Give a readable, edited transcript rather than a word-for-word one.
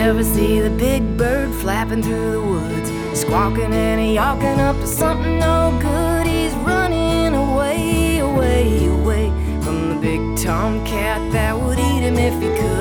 ever see the big bird flapping through the woods, squawking and yawking up to something no good? He's running away, away, away from the big tomcat that would eat him if he could.